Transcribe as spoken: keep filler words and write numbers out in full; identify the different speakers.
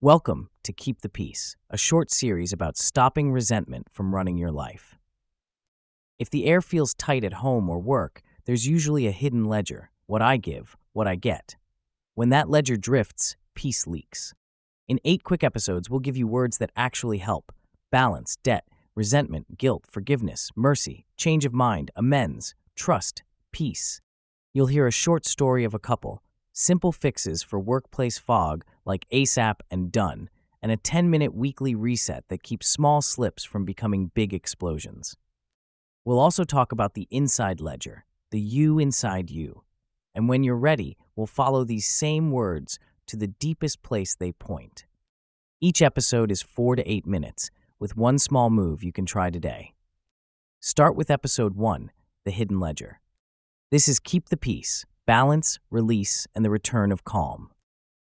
Speaker 1: Welcome to Keep the Peace, a short series about stopping resentment from running your life. If the air feels tight at home or work, there's usually a hidden ledger: what I give, what I get. When that ledger drifts, peace leaks. In eight quick episodes, we'll give you words that actually help: balance, debt, resentment, guilt, forgiveness, mercy, change of mind, amends, trust, peace. You'll hear a short story of a couple, simple fixes for workplace fog like ASAP and done, and a ten-minute weekly reset that keeps small slips from becoming big explosions. We'll also talk about the inside ledger, the you inside you. And when you're ready, we'll follow these same words to the deepest place they point. Each episode is four to eight minutes, with one small move you can try today. Start with episode one, the hidden ledger. This is Keep the Peace, balance, release, and the return of calm.